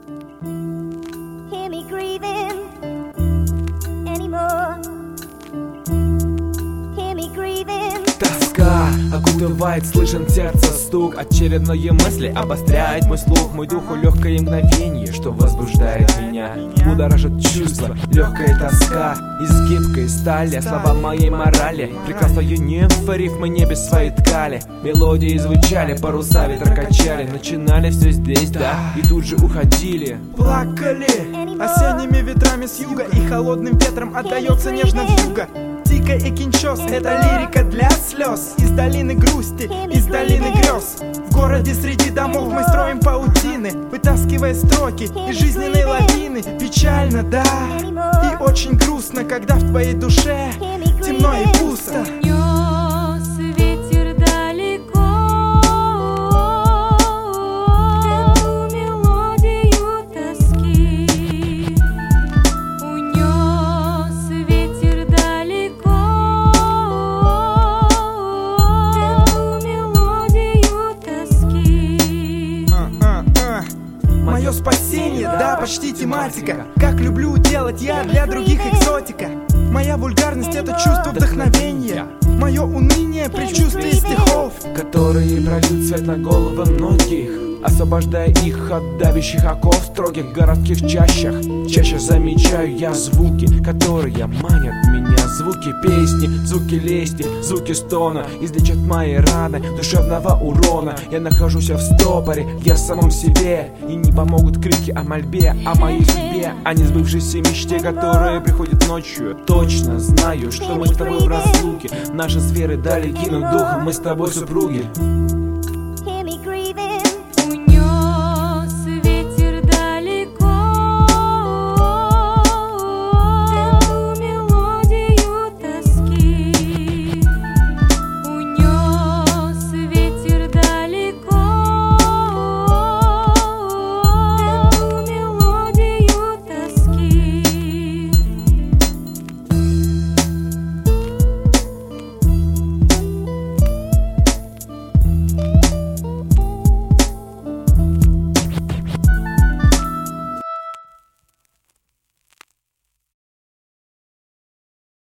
hear me grieving anymore. Hear me grieving. Тоска окутывает, слышен сердце стук. Очередные мысли обостряет мой слух. Мой дух у легкое мгновенье, что возбуждает меня. Будоражит чувства, легкая тоска. Из гибкой стали слова моей морали. Прекрасные нимфы рифмы небес свои ткали. Мелодии звучали, паруса ветра качали. Начинали все здесь, да, и тут же уходили. Плакали осенними ветрами с юга, и холодным ветром отдается нежно вьюга. Тика и кинчос — это лирика для слез. Из долины грусти, из долины грез. В городе среди домов мы строим паутины, вытаскивая строки из жизненной лавины. Печально, да, и очень грустно, когда в твоей душе темно и пусто. Унес ветер далеко эту мелодию тоски. Унес ветер далеко эту мелодию тоски. Мое спасение, да, почти тематика. Как люблю делать я для других экзотика. Моя вульгарность — это чувство вдохновения. Мое уныние — предчувствие стихов, которые прольют свет на головы многих, освобождая их от давящих оков в строгих городских чащах. Чаще замечаю я звуки, которые манят меня. Звуки песни, звуки лести, звуки стона излечат мои раны душевного урона. Я нахожусь в стопоре, я в самом себе, и не помогут крики о мольбе, о моей судьбе, о несбывшейся мечте, которая приходит ночью. Точно знаю, что мы с тобой в разлуке. Наши сферы далеки, но духом мы с тобой супруги.